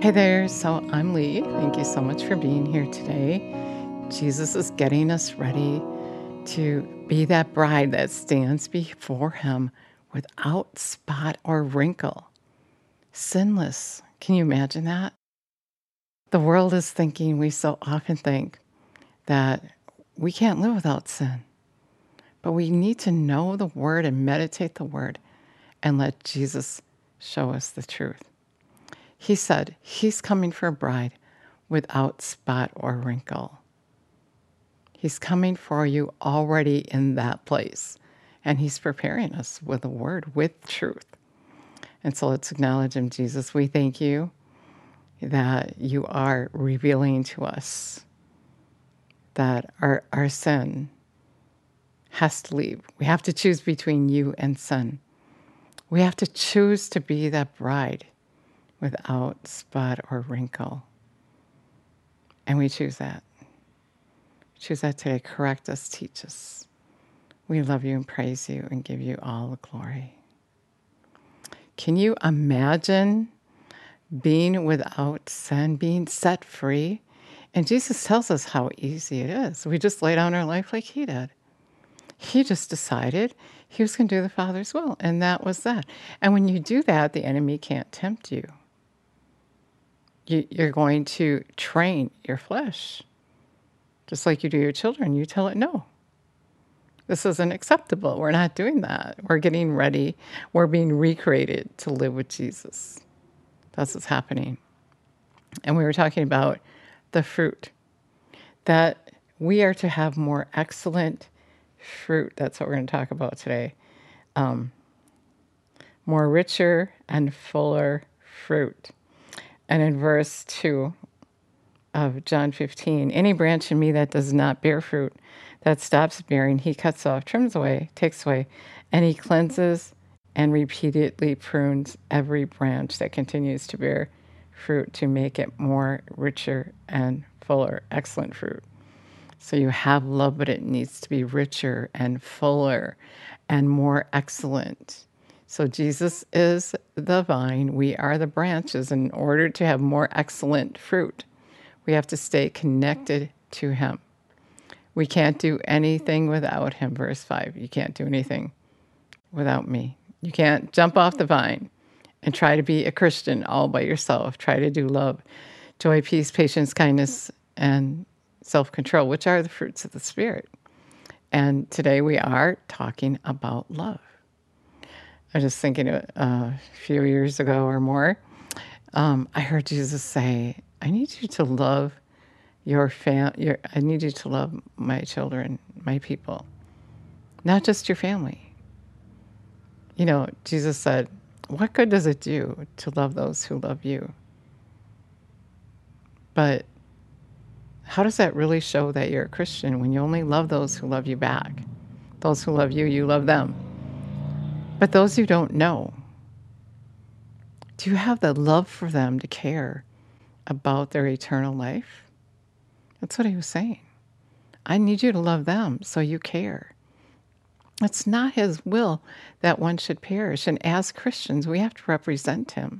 Hey there, so I'm Lee. Thank you so much for being here today. Jesus is getting us ready to be that bride that stands before him without spot or wrinkle, sinless. Can you imagine that? The world is thinking, we so often think that we can't live without sin, but we need to know the word and meditate the word and let Jesus show us the truth. He said he's coming for a bride without spot or wrinkle. He's coming for you already in that place. And he's preparing us with a word, with truth. And so let's acknowledge him, Jesus. We thank you that you are revealing to us that our sin has to leave. We have to choose between you and sin. We have to choose to be that bride without spot or wrinkle. And we choose that. Choose that today. Correct us, teach us. We love you and praise you and give you all the glory. Can you imagine being without sin, being set free? And Jesus tells us how easy it is. We just lay down our life like he did. He just decided he was going to do the Father's will, and that was that. And when you do that, the enemy can't tempt you. You're going to train your flesh. Just like you do your children, you tell it, no, this isn't acceptable. We're not doing that. We're getting ready. We're being recreated to live with Jesus. That's what's happening. And we were talking about the fruit, that we are to have more excellent fruit. That's what we're going to talk about today. More richer and fuller fruit. And in verse 2 of John 15, any branch in me that does not bear fruit, that stops bearing, he cuts off, trims away, takes away, and he cleanses and repeatedly prunes every branch that continues to bear fruit to make it more richer and fuller, excellent fruit. So you have love, but it needs to be richer and fuller and more excellent. So Jesus is the vine, we are the branches. In order to have more excellent fruit, we have to stay connected to him. We can't do anything without him. Verse 5, you can't do anything without me. You can't jump off the vine and try to be a Christian all by yourself. Try to do love, joy, peace, patience, kindness, and self-control, which are the fruits of the Spirit. And today we are talking about love. I was just thinking a few years ago or more, I heard Jesus say, I need you to love I need you to love my children, my people, not just your family. You know, Jesus said, what good does it do to love those who love you? But how does that really show that you're a Christian when you only love those who love you back? Those who love you, you love them. But those you don't know, do you have the love for them to care about their eternal life? That's what he was saying. I need you to love them so you care. It's not his will that one should perish. And as Christians, we have to represent him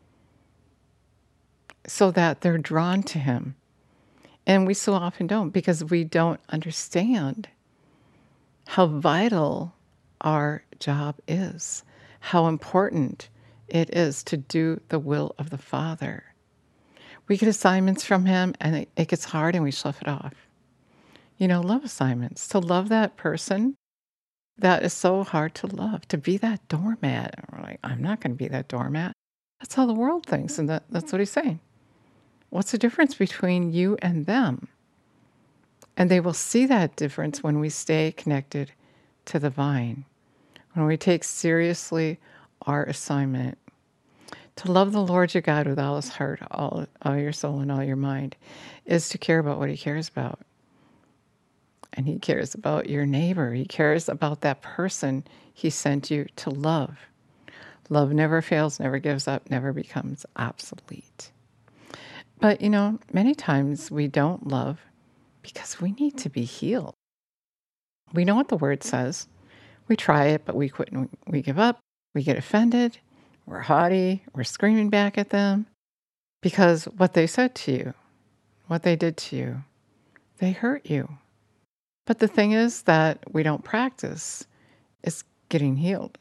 so that they're drawn to him. And we so often don't, because we don't understand how vital our job is, how important it is to do the will of the Father. We get assignments from him, and it gets hard, and we slough it off. You know, love assignments. To love that person that is so hard to love. To be that doormat. We're like, I'm not going to be that doormat. That's how the world thinks, and that's what he's saying. What's the difference between you and them? And they will see that difference when we stay connected to the vine, when we take seriously our assignment. To love the Lord your God with all his heart, all your soul, and all your mind is to care about what he cares about. And he cares about your neighbor. He cares about that person he sent you to love. Love never fails, never gives up, never becomes obsolete. But, you know, many times we don't love because we need to be healed. We know what the word says. We try it, but we quit and we give up. We get offended. We're haughty. We're screaming back at them Because what they said to you, what they did to you, they hurt you. But the thing is that we don't practice is getting healed.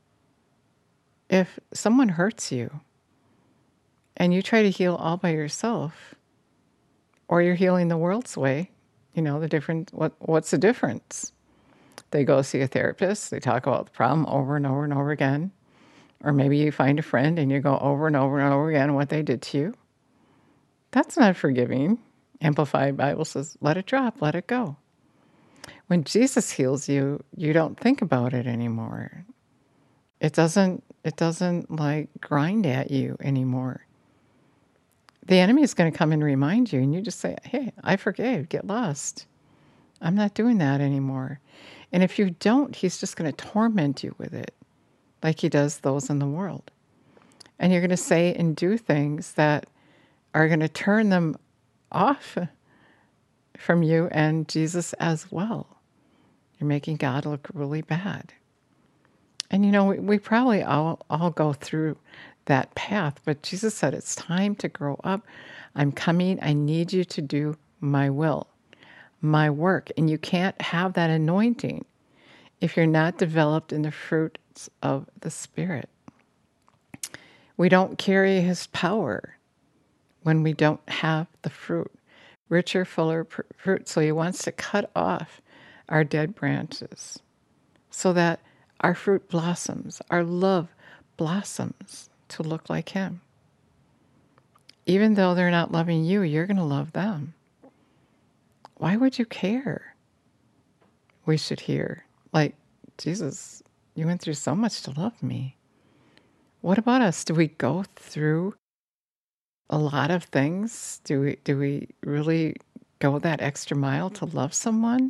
If someone hurts you and you try to heal all by yourself, or you're healing the world's way, what's the difference? They go see a therapist, they talk about the problem over and over and over again. Or maybe you find a friend and you go over and over and over again what they did to you. That's not forgiving. Amplified Bible says, let it drop, let it go. When Jesus heals you, you don't think about it anymore. It doesn't like grind at you anymore. The enemy is going to come and remind you, and you just say, hey, I forgave, get lost. I'm not doing that anymore. And if you don't, he's just going to torment you with it, like he does those in the world. And you're going to say and do things that are going to turn them off from you and Jesus as well. You're making God look really bad. And we probably all go through that path, but Jesus said, it's time to grow up. I'm coming. I need you to do my will, my work. And you can't have that anointing if you're not developed in the fruits of the Spirit. We don't carry his power when we don't have the fruit, richer, fuller fruit. So he wants to cut off our dead branches so that our fruit blossoms, our love blossoms to look like him. Even though they're not loving you, you're going to love them. Why would you care? We should hear, like, Jesus, you went through so much to love me. What about us? Do we go through a lot of things? Do we really go that extra mile to love someone?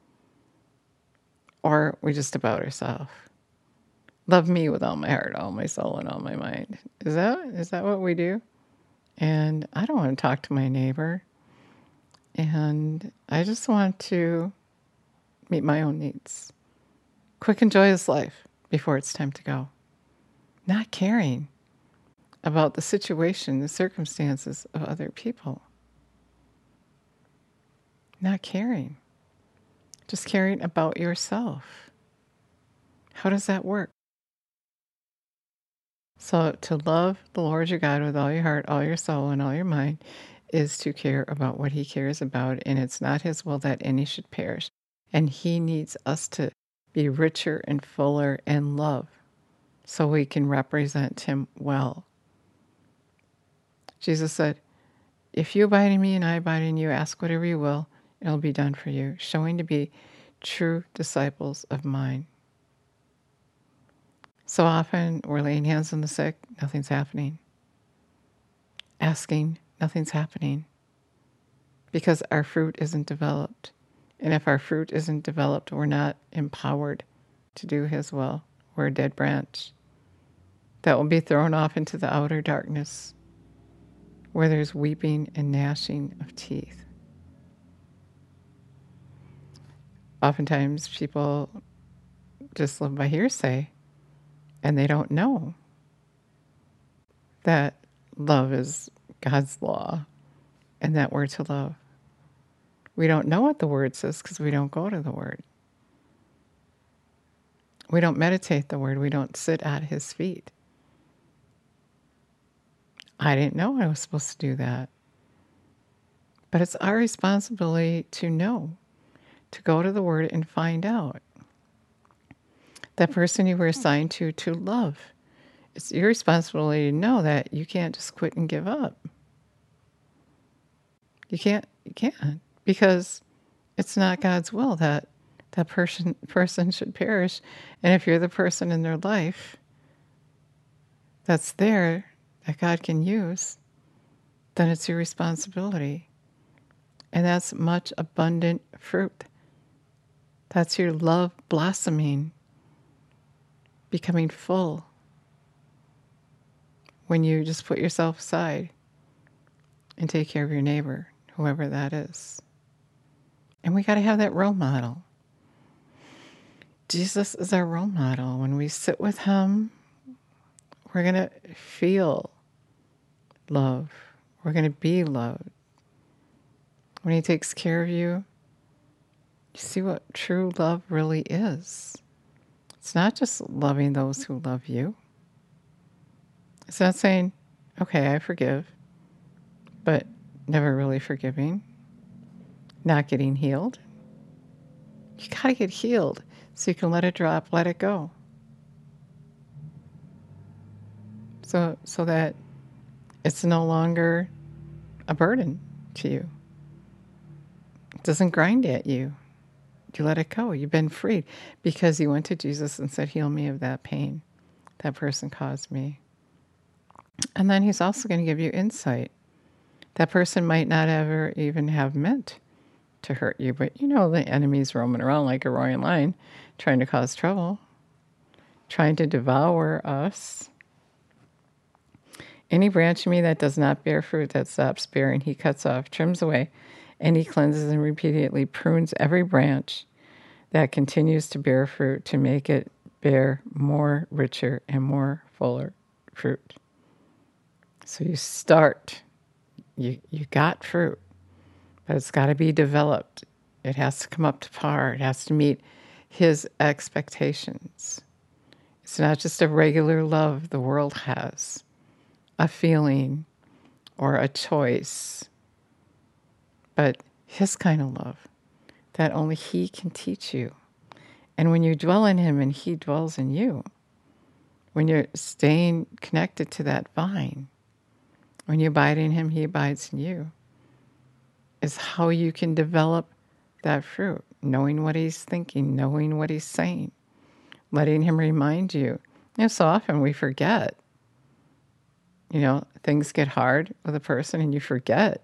Or we just about ourselves? Love me with all my heart, all my soul, and all my mind. Is that what we do? And I don't want to talk to my neighbor. And I just want to meet my own needs. Quick enjoy this life before it's time to go. Not caring about the situation, the circumstances of other people. Not caring. Just caring about yourself. How does that work? So to love the Lord your God with all your heart, all your soul, and all your mind is to care about what he cares about. And it's not his will that any should perish. And he needs us to be richer and fuller in love so we can represent him well. Jesus said, if you abide in me and I abide in you, ask whatever you will, it'll be done for you, showing to be true disciples of mine. So often we're laying hands on the sick, nothing's happening. Asking, nothing's happening. Because our fruit isn't developed. And if our fruit isn't developed, we're not empowered to do his will. We're a dead branch that will be thrown off into the outer darkness where there's weeping and gnashing of teeth. Oftentimes people just live by hearsay and they don't know that love is God's law and that we're to love. We don't know what the word says because we don't go to the word. We don't meditate the word. We don't sit at his feet. I didn't know I was supposed to do that. But it's our responsibility to know, to go to the word and find out. That person you were assigned to love. It's your responsibility to know that you can't just quit and give up. You can't, because it's not God's will that that person should perish. And if you're the person in their life that's there that God can use, then it's your responsibility. And that's much abundant fruit. That's your love blossoming, becoming full. When you just put yourself aside and take care of your neighbor, whoever that is. And we got to have that role model. Jesus is our role model. When we sit with him, we're going to feel love. We're going to be loved. When he takes care of you, you see what true love really is. It's not just loving those who love you. It's not saying, okay, I forgive, but never really forgiving, not getting healed. You got to get healed so you can let it drop, let it go. So that it's no longer a burden to you. It doesn't grind at you. You let it go. You've been freed because you went to Jesus and said, heal me of that pain that person caused me. And then he's also going to give you insight. That person might not ever even have meant to hurt you, but you know the enemy's roaming around like a roaring lion, trying to cause trouble, trying to devour us. Any branch in me that does not bear fruit, that stops bearing, he cuts off, trims away, and he cleanses and repeatedly prunes every branch that continues to bear fruit to make it bear more richer and more fuller fruit. So you start, you got fruit, but it's got to be developed. It has to come up to par. It has to meet his expectations. It's not just a regular love the world has, a feeling or a choice, but his kind of love that only he can teach you. And when you dwell in him and he dwells in you, when you're staying connected to that vine, when you abide in him, he abides in you, is how you can develop that fruit, knowing what he's thinking, knowing what he's saying, letting him remind you. You know, so often we forget. You know, things get hard with a person and you forget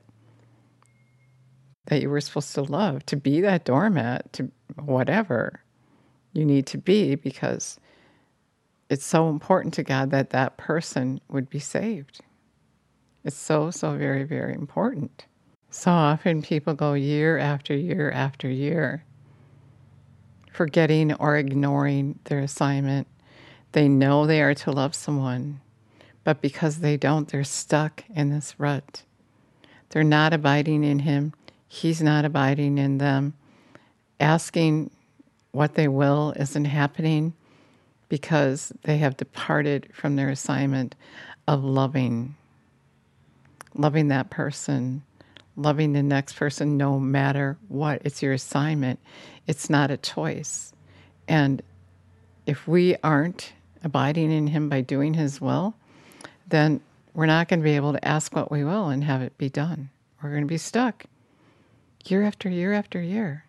that you were supposed to love, to be that doormat, to whatever you need to be, because it's so important to God that that person would be saved. It's so, so very, very important. So often people go year after year after year forgetting or ignoring their assignment. They know they are to love someone, but because they don't, they're stuck in this rut. They're not abiding in him. He's not abiding in them. Asking what they will isn't happening because they have departed from their assignment of loving that person, loving the next person no matter what. It's your assignment. It's not a choice. And if we aren't abiding in him by doing his will, then we're not going to be able to ask what we will and have it be done. We're going to be stuck year after year after year.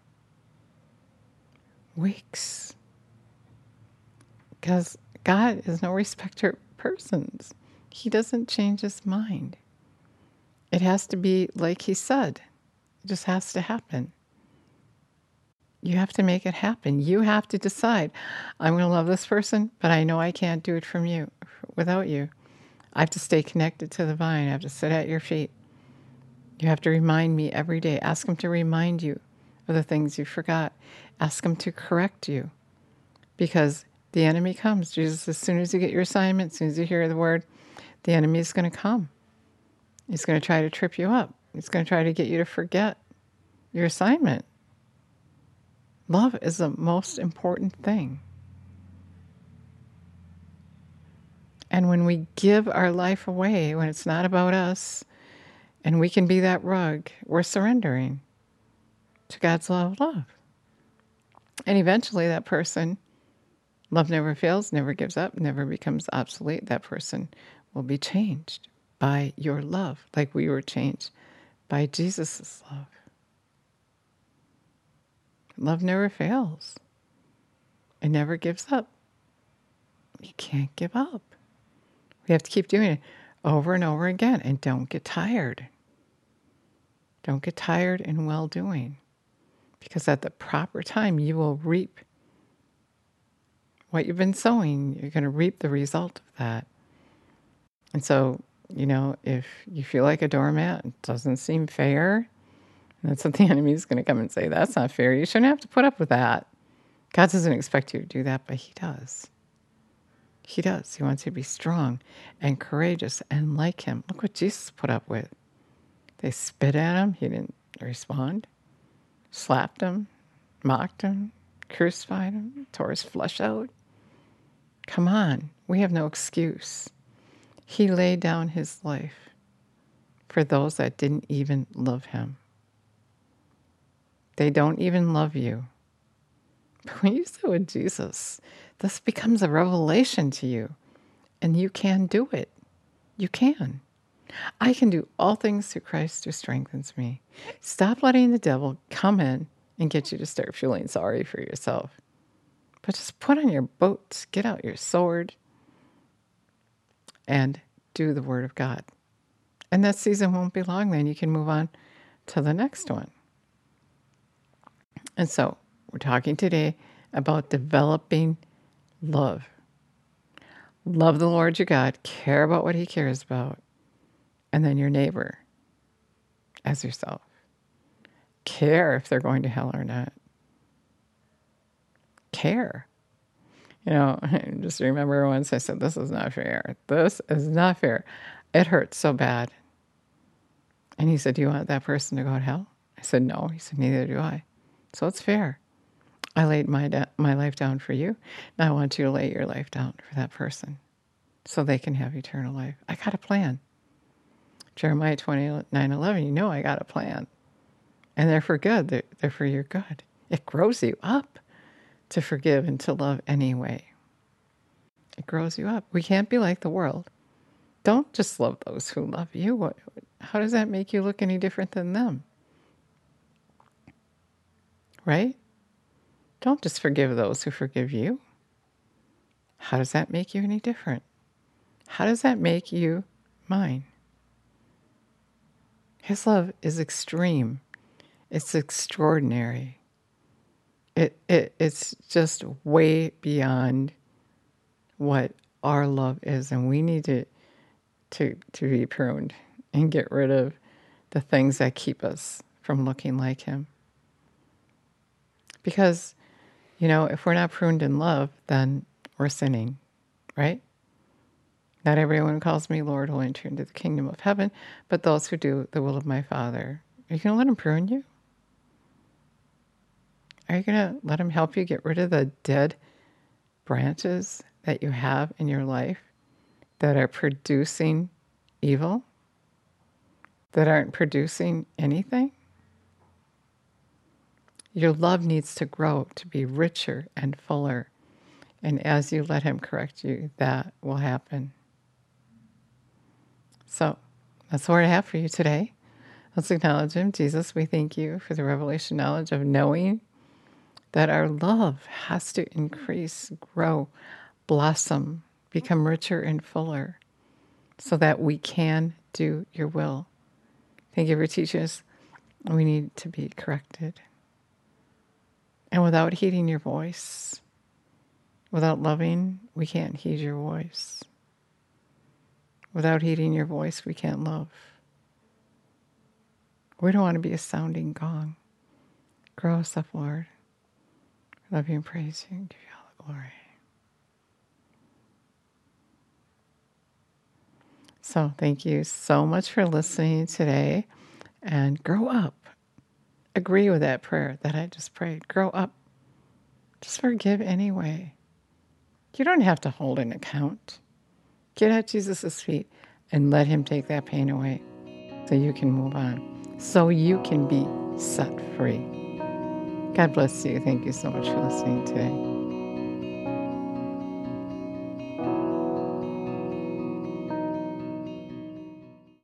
Weeks. Because God is no respecter of persons. He doesn't change his mind. It has to be like he said. It just has to happen. You have to make it happen. You have to decide, I'm going to love this person, but I know I can't do it without you. I have to stay connected to the vine. I have to sit at your feet. You have to remind me every day. Ask him to remind you of the things you forgot. Ask him to correct you. Because the enemy comes. Jesus, as soon as you get your assignment, as soon as you hear the word, the enemy is going to come. He's going to try to trip you up. He's going to try to get you to forget your assignment. Love is the most important thing. And when we give our life away, when it's not about us, and we can be that rug, we're surrendering to God's love. And eventually that person, love never fails, never gives up, never becomes obsolete. That person will be changed by your love, like we were changed by Jesus' love. Love never fails. It never gives up. You can't give up. We have to keep doing it over and over again, and don't get tired. Don't get tired in well-doing, because at the proper time, you will reap what you've been sowing. You're going to reap the result of that. And so, you know, if you feel like a doormat, it doesn't seem fair, that's what the enemy is going to come and say. That's not fair. You shouldn't have to put up with that. God doesn't expect you to do that, but he does. He does. He wants you to be strong and courageous and like him. Look what Jesus put up with. They spit at him. He didn't respond. Slapped him, mocked him, crucified him, tore his flesh out. Come on, we have no excuse. He laid down his life for those that didn't even love him. They don't even love you. But when you sit with Jesus, this becomes a revelation to you, and you can do it. You can. I can do all things through Christ who strengthens me. Stop letting the devil come in and get you to start feeling sorry for yourself. But just put on your boots, get out your sword, and do the Word of God. And that season won't be long then. You can move on to the next one. And so we're talking today about developing love. Love the Lord your God, care about what he cares about, and then your neighbor as yourself. Care if they're going to hell or not. Care. You know, just remember once I said, this is not fair. This is not fair. It hurts so bad. And he said, do you want that person to go to hell? I said, no. He said, neither do I. So it's fair. I laid my life down for you. Now I want you to lay your life down for that person so they can have eternal life. I got a plan. Jeremiah 29:11, you know I got a plan. And they're for good. They're for your good. It grows you up to forgive and to love anyway. It grows you up. We can't be like the world. Don't just love those who love you. How does that make you look any different than them? Right? Don't just forgive those who forgive you. How does that make you any different? How does that make you mine? His love is extreme. It's extraordinary. It's just way beyond what our love is, and we need to be pruned and get rid of the things that keep us from looking like him. Because, you know, if we're not pruned in love, then we're sinning, right? Not everyone who calls me Lord will enter into the kingdom of heaven, but those who do the will of my Father. Are you going to let him prune you? Are you going to let him help you get rid of the dead branches that you have in your life that are producing evil, that aren't producing anything? Your love needs to grow to be richer and fuller. And as you let him correct you, that will happen. So that's what I have for you today. Let's acknowledge him. Jesus, we thank you for the revelation knowledge of knowing that our love has to increase, grow, blossom, become richer and fuller so that we can do your will. Thank you for teaching us we need to be corrected. And without heeding your voice, without loving, we can't heed your voice. Without heeding your voice, we can't love. We don't want to be a sounding gong. Grow us up, Lord. I love you and praise you and give you all the glory. So thank you so much for listening today. And grow up. Agree with that prayer that I just prayed. Grow up. Just forgive anyway. You don't have to hold an account. Get at Jesus' feet and let him take that pain away so you can move on, so you can be set free. God bless you. Thank you so much for listening today.